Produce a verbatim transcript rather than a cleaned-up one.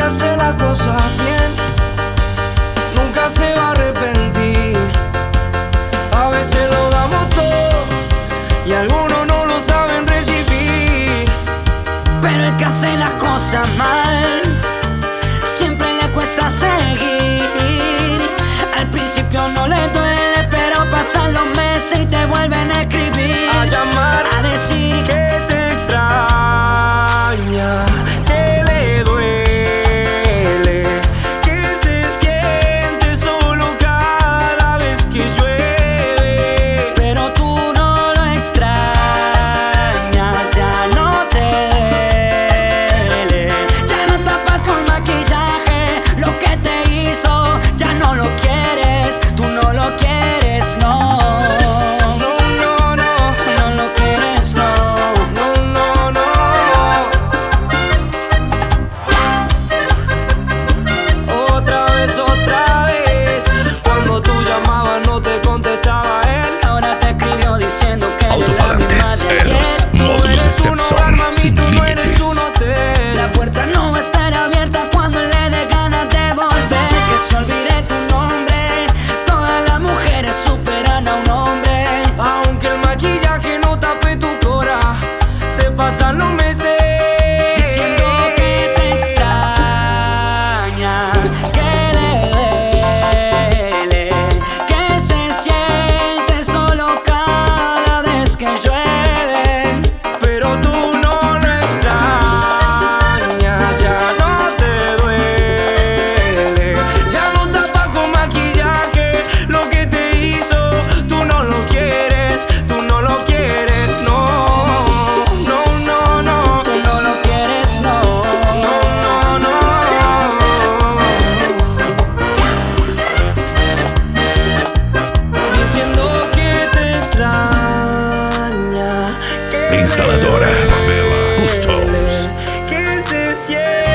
hace las cosas bien, nunca se va a arrepentir. A veces lo damos todo y algunos no lo saben recibir. Pero el que hace las cosas mal siempre le cuesta seguir. Al principio no le duele, pero pasan los meses y te vuelven a escribir, A llamar, a decir que te extraña, que le duele, que se siente solo cada vez que llueve. pero tú no lo extrañas, ya no te duele. Ya no tapas con maquillaje lo que te hizo, ya no lo quieres, tú no lo quieres, no. No, no, no, No lo quieres, no. no, no, no. Otra vez, otra vez, cuando tú llamabas no te contestaba él. Ahora te escribió diciendo que eres la Autofalantes, misma de ayer. Eros, módulos Stepson, sin límites. La puerta no va a estar abierta cuando le dé ganas de volver. Que se olvide tu nombre. Todas las mujeres superan a un hombre. Aunque el maquillaje no tape tu cora, se pasan los meses Diciendo que te extraña, que le duele, que se siente solo cada vez que llueve. pero tú no lo extrañas, ya no te duele, ya no tapas con maquillaje lo que te hizo. Tú no lo quieres, tú no lo quieres, no, no, no, no, Tú no lo quieres, no. no, no, no. Diciendo que te extraña, que Instaladora le Favela Customs. duele, que se siente